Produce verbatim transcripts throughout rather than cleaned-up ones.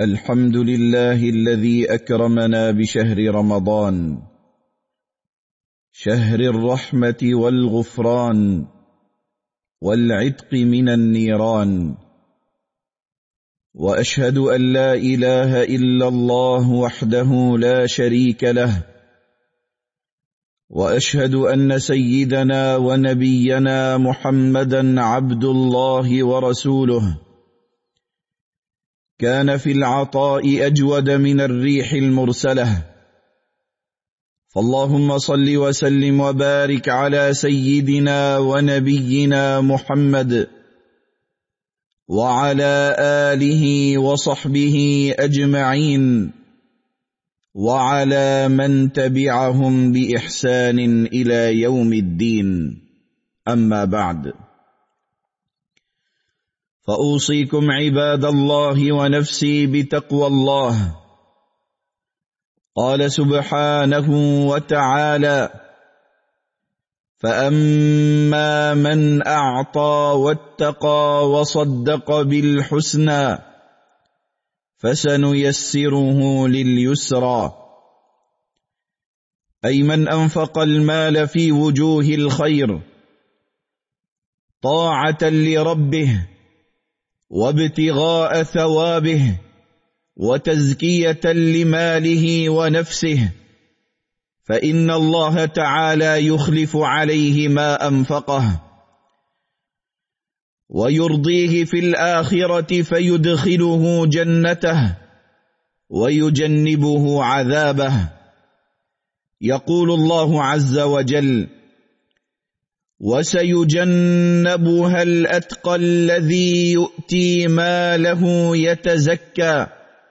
الحمد لله الذي أكرمنا بشهر رمضان، شهر الرحمة والغفران والعتق من النيران. وأشهد أن لا إله إلا الله وحده لا شريك له، وأشهد أن سيدنا ونبينا محمدًا عبد الله ورسوله، كان في العطاء أجود من الريح المرسلة. فاللهم صل وسلم وبارك على سيدنا ونبينا محمد وعلى آله وصحبه أجمعين، وعلى من تبعهم بإحسان إلى يوم الدين. أما بعد، فأوصيكم عباد الله ونفسي بتقوى الله. قال سبحانه وتعالى: فأما من أعطى واتقى وصدق بالحسنى فسنيسره لليسرى، أي من أنفق المال في وجوه الخير طاعة لربه وابتغاء ثوابه وتزكية لماله ونفسه، فإن الله تعالى يخلف عليه ما أنفقه ويرضيه في الآخرة فيدخله جنته ويجنبه عذابه. يقول الله عز وجل: وسيجنبها الأتقى الذي يؤتي ماله يتزكى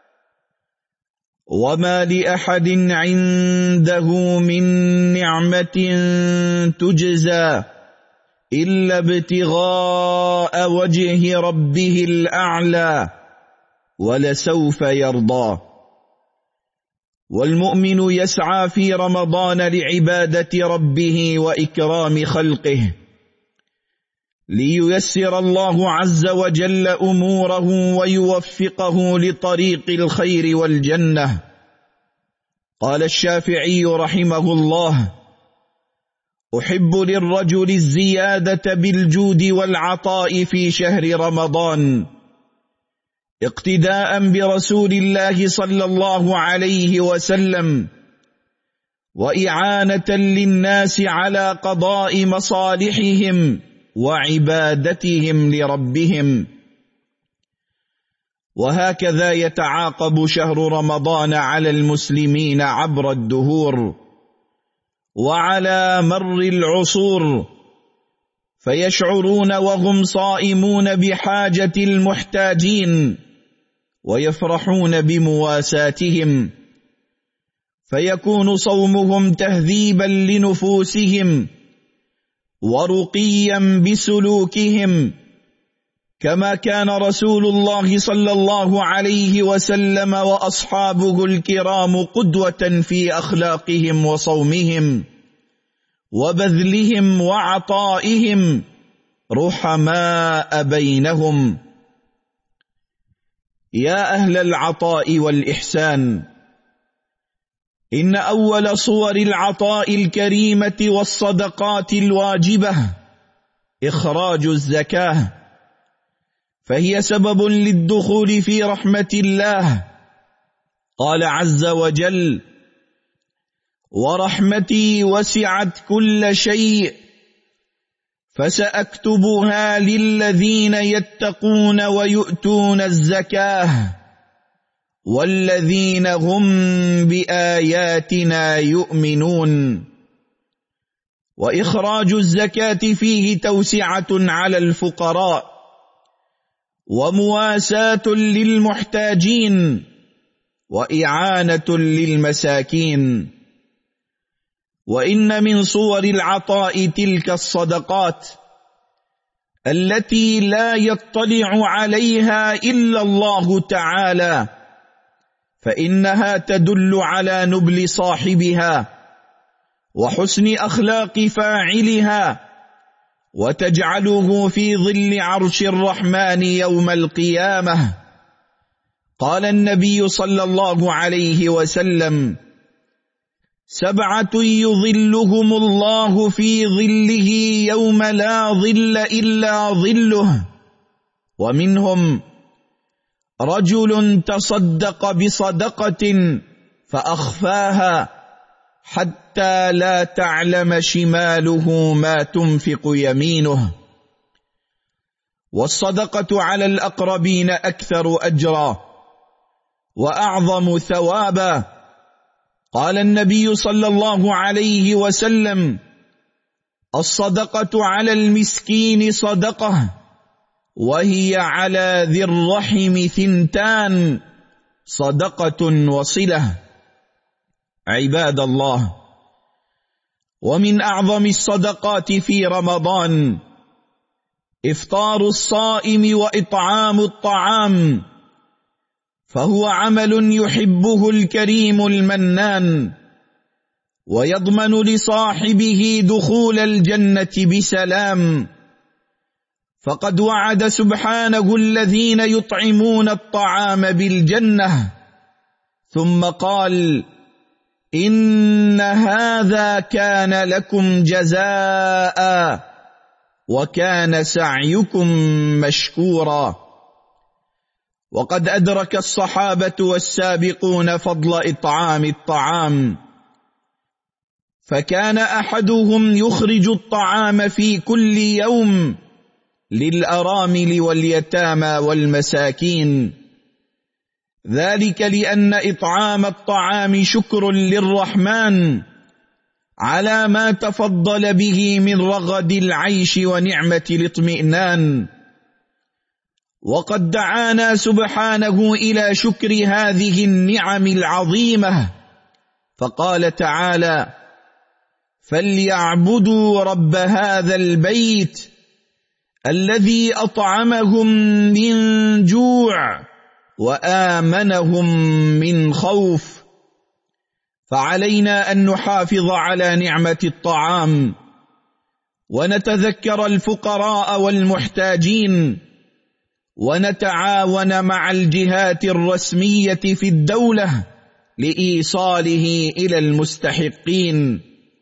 وما لأحد عنده من نعمة تجزى إلا ابتغاء وجه ربه الأعلى ولسوف يرضى. والمؤمن يسعى في رمضان لعبادة ربه وإكرام خلقه، لييسر الله عز وجل أموره ويوفقه لطريق الخير والجنة. قال الشافعي رحمه الله: أحب للرجل الزيادة بالجود والعطاء في شهر رمضان، اقتداء برسول الله صلى الله عليه وسلم، وإعانة للناس على قضاء مصالحهم وعبادتهم لربهم. وهكذا يتعاقب شهر رمضان على المسلمين عبر الدهور وعلى مر العصور، فيشعرون وهم صائمون بحاجة المحتاجين ويفرحون بمواساتهم، فيكون صومهم تهذيبا لنفوسهم ورقيا بسلوكهم، كما كان رسول الله صلى الله عليه وسلم وأصحابه الكرام قدوة في أخلاقهم وصومهم وبذلهم وعطائهم، رحماء بينهم. يا أهل العطاء والإحسان، إن أول صور العطاء الكريمة والصدقات الواجبة إخراج الزكاة، فهي سبب للدخول في رحمة الله. قال عز وجل: ورحمتي وسعت كل شيء فسأكتبها للذين يتقون ويؤتون الزكاة والذين هم بآياتنا يؤمنون. وإخراج الزكاة فيه توسعة على الفقراء ومواساة للمحتاجين وإعانة للمساكين. وإن من صور العطاء تلك الصدقات التي لا يطلع عليها إلا الله تعالى، فإنها تدل على نبل صاحبها وحسن أخلاق فاعلها، وتجعله في ظل عرش الرحمن يوم القيامة. قال النبي صلى الله عليه وسلم: سبعة يظلهم الله في ظله يوم لا ظل إلا ظله، ومنهم رجل تصدق بصدقة فأخفاها حتى لا تعلم شماله ما تنفق يمينه. والصدقة على الأقربين أكثر أجرا وأعظم ثوابا. قال النبي صلى الله عليه وسلم: الصدقة على المسكين صدقة، وهي على ذي الرحم ثنتان، صدقة وصلة. عباد الله، ومن أعظم الصدقات في رمضان إفطار الصائم وإطعام الطعام، فهو عمل يحبه الكريم المنان، ويضمن لصاحبه دخول الجنة بسلام. فقد وعد سبحانه الذين يطعمون الطعام بالجنة، ثم قال: إن هذا كان لكم جزاء وكان سعيكم مشكورا. وقد أدرك الصحابة والسابقون فضل إطعام الطعام، فكان أحدهم يخرج الطعام في كل يوم للأرامل واليتامى والمساكين، ذلك لأن إطعام الطعام شكر للرحمن على ما تفضل به من رغد العيش ونعمة الاطمئنان. وقد دعانا سبحانه إلى شكر هذه النعم العظيمة، فقال تعالى: فليعبدوا رب هذا البيت الذي أطعمهم من جوع وآمنهم من خوف. فعلينا أن نحافظ على نعمة الطعام، ونتذكر الفقراء والمحتاجين، ونتعاون مع الجهات الرسمية في الدولة لإيصاله إلى المستحقين.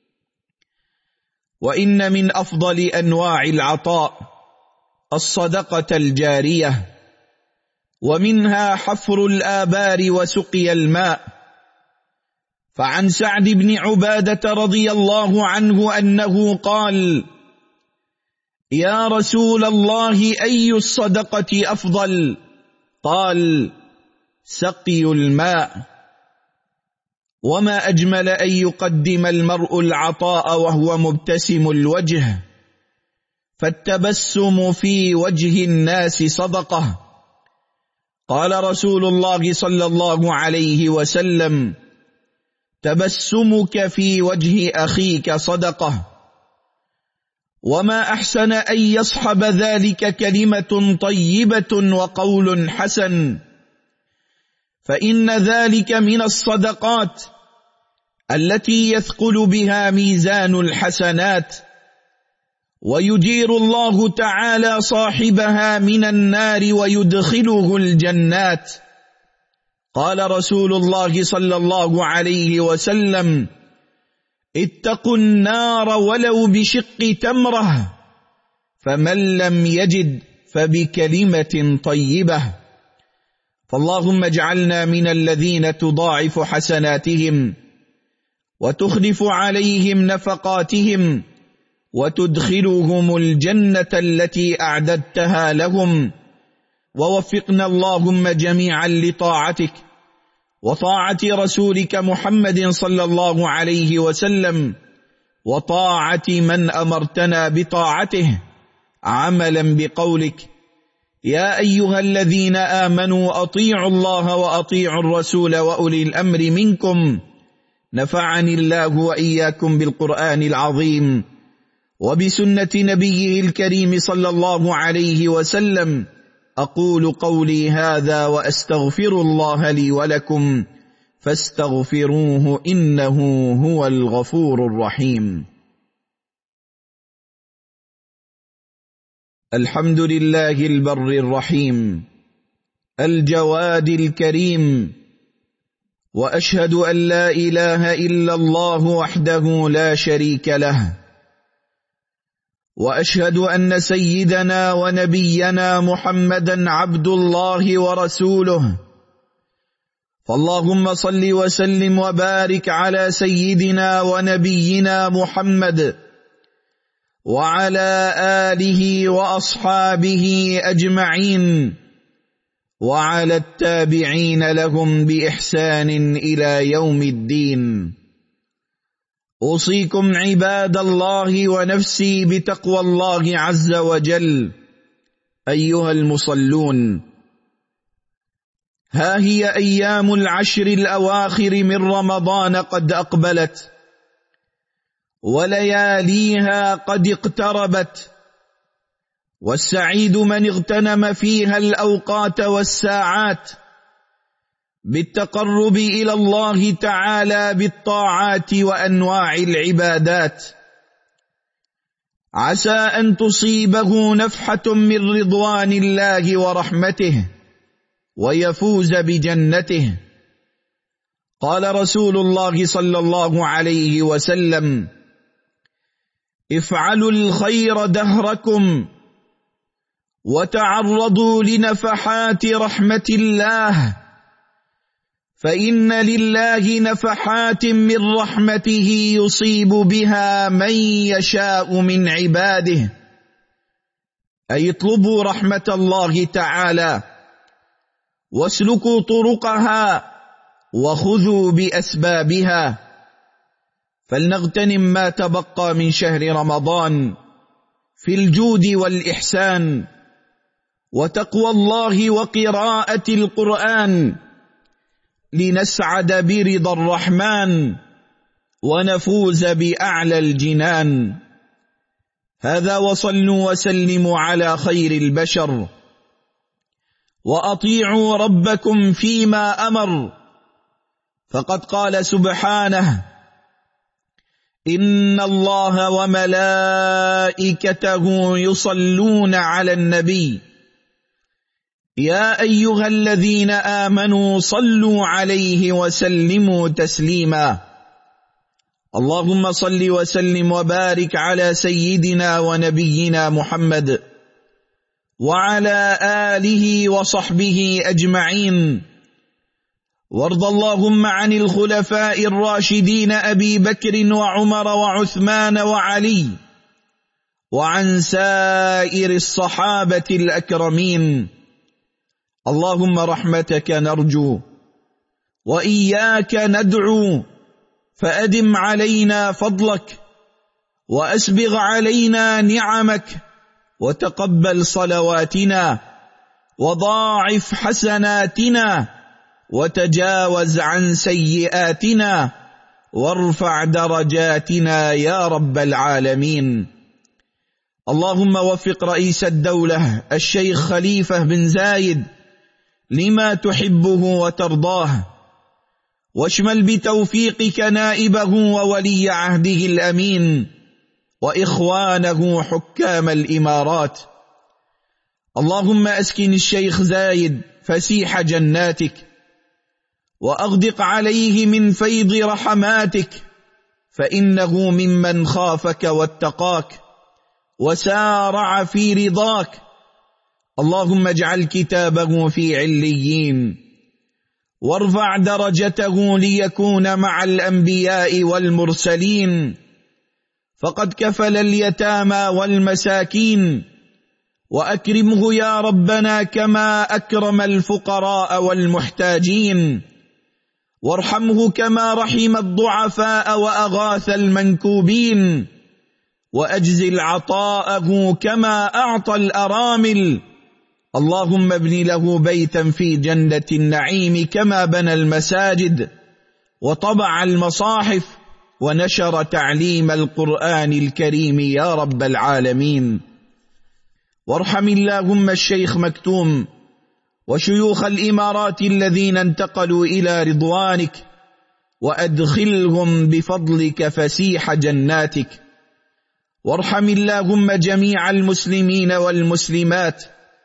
وإن من أفضل أنواع العطاء الصدقة الجارية، ومنها حفر الآبار وسقي الماء. فعن سعد بن عبادة رضي الله عنه أنه قال: يا رسول الله، أي الصدقة أفضل؟ قال: سقي الماء. وما أجمل أن يقدم المرء العطاء وهو مبتسم الوجه، فالتبسم في وجه الناس صدقة. قال رسول الله صلى الله عليه وسلم: تبسمك في وجه أخيك صدقة. وما أحسن أن يصحب ذلك كلمة طيبة وقول حسن، فإن ذلك من الصدقات التي يثقل بها ميزان الحسنات، ويجير الله تعالى صاحبها من النار ويدخله الجنات. قال رسول الله صلى الله عليه وسلم: اتقوا النار ولو بشق تمرة، فمن لم يجد فبكلمة طيبة. فاللهم اجعلنا من الذين تضاعف حسناتهم وتخلف عليهم نفقاتهم وتدخلهم الجنة التي أعددتها لهم. ووفقنا اللهم جميعا لطاعتك وطاعة رسولك محمد صلى الله عليه وسلم، وطاعة من أمرتنا بطاعته، عملا بقولك: يا أيها الذين آمنوا أطيعوا الله وأطيعوا الرسول وأولي الأمر منكم. نفعني الله وإياكم بالقرآن العظيم وبسنة نبيه الكريم صلى الله عليه وسلم. أقول قولي هذا وأستغفر الله لي ولكم، فاستغفروه إنه هو الغفور الرحيم. الحمد لله البر الرحيم، الجواد الكريم، وأشهد أن لا إله إلا الله وحده لا شريك له، وأشهد أن سيدنا ونبينا محمدا عبد الله ورسوله. فاللهم صل وسلم وبارك على سيدنا ونبينا محمد وعلى آله وأصحابه أجمعين، وعلى التابعين لهم بإحسان إلى يوم الدين. أوصيكم عباد الله ونفسي بتقوى الله عز وجل. أيها المصلون، ها هي أيام العشر الأواخر من رمضان قد أقبلت، ولياليها قد اقتربت، والسعيد من اغتنم فيها الأوقات والساعات بالتقرب إلى الله تعالى بالطاعات وأنواع العبادات، عسى أن تصيبه نفحة من رضوان الله ورحمته ويفوز بجنته. قال رسول الله صلى الله عليه وسلم: افعلوا الخير دهركم وتعرضوا لنفحات رحمة الله، فإن لله نفحات من رحمته يصيب بها من يشاء من عباده. أي اطلبوا رحمة الله تعالى واسلكوا طرقها وخذوا بأسبابها، فلنغتنم ما تبقى من شهر رمضان في الجود والإحسان وتقوى الله وقراءة القرآن، لنسعد برضا الرحمن ونفوز بأعلى الجنان. هذا، وصلوا وسلموا على خير البشر، وأطيعوا ربكم فيما أمر، فقد قال سبحانه: إن الله وملائكته يصلون على النبي يا أيها الذين آمنوا صلوا عليه وسلموا تسليما. اللهم صل وسلم وبارك على سيدنا ونبينا محمد وعلى آله وصحبه أجمعين، وارض اللهم عن الخلفاء الراشدين أبي بكر وعمر وعثمان وعلي، وعن سائر الصحابة الأكرمين. اللهم رحمتك نرجو وإياك ندعو، فأدم علينا فضلك وأسبغ علينا نعمك، وتقبل صلواتنا وضاعف حسناتنا، وتجاوز عن سيئاتنا، وارفع درجاتنا يا رب العالمين. اللهم وفق رئيس الدولة الشيخ خليفة بن زايد لما تحبه وترضاه، واشمل بتوفيقك نائبه وولي عهده الأمين وإخوانه حكام الإمارات. اللهم أسكن الشيخ زايد فسيح جناتك، وأغدق عليه من فيض رحماتك، فإنه ممن خافك واتقاك وسارع في رضاك. اللهم اجعل كتابه في عليين، وارفع درجته ليكون مع الأنبياء والمرسلين، فقد كفل اليتامى والمساكين، وأكرمه يا ربنا كما أكرم الفقراء والمحتاجين، وارحمه كما رحم الضعفاء وأغاث المنكوبين، وأجزل عطاءه كما أعطى الأرامل. اللهم ابن له بيتا في جنة النعيم كما بنى المساجد وطبع المصاحف ونشر تعليم القرآن الكريم يا رب العالمين. وارحم اللهم الشيخ مكتوم وشيوخ الإمارات الذين انتقلوا إلى رضوانك، وأدخلهم بفضلك فسيح جناتك. وارحم اللهم جميع المسلمين والمسلمات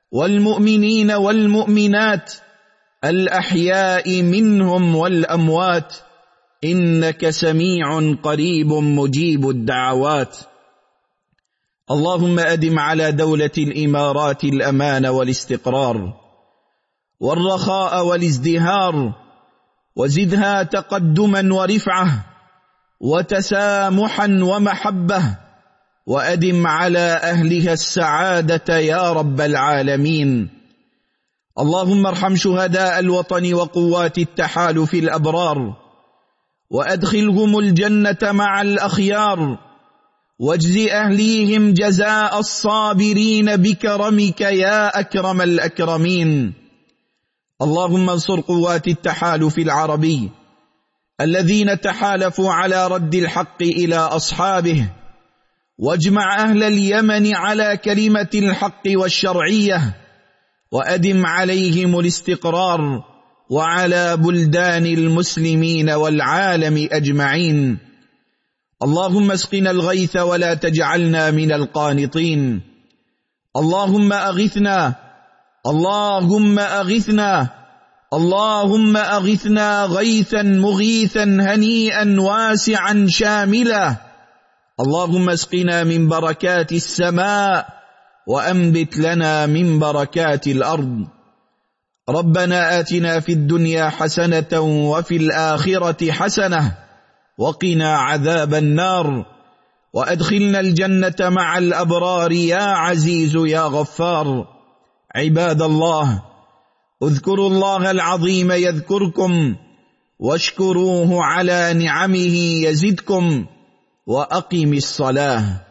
والمؤمنين والمؤمنات الأحياء منهم والأموات، إنك سميع قريب مجيب الدعوات. اللهم أدم على دولة الإمارات الأمان والاستقرار والرخاء والازدهار، وزدها تقدما ورفعة وتسامحا ومحبة، وأدم على أهلها السعادة يا رب العالمين. اللهم ارحم شهداء الوطن وقوات التحالف الأبرار، وأدخلهم الجنة مع الأخيار، واجز أهليهم جزاء الصابرين بكرمك يا أكرم الأكرمين. اللهم انصر قوات التحالف العربي الذين تحالفوا على رد الحق إلى أصحابه، واجمع أهل اليمن على كلمة الحق والشرعية، وأدم عليهم الاستقرار وعلى بلدان المسلمين والعالم أجمعين. اللهم اسقنا الغيث ولا تجعلنا من القانطين. اللهم أغثنا، اللهم أغثنا، اللهم أغثنا غيثا مغيثا هنيئا واسعا شاملا. اللهم اسقنا من بركات السماء وأنبت لنا من بركات الأرض. ربنا آتنا في الدنيا حسنة وفي الآخرة حسنة وقنا عذاب النار، وأدخلنا الجنة مع الأبرار يا عزيز يا غفار. عباد الله، اذكروا الله العظيم يذكركم، واشكروه على نعمه يزدكم، وأقم الصلاة.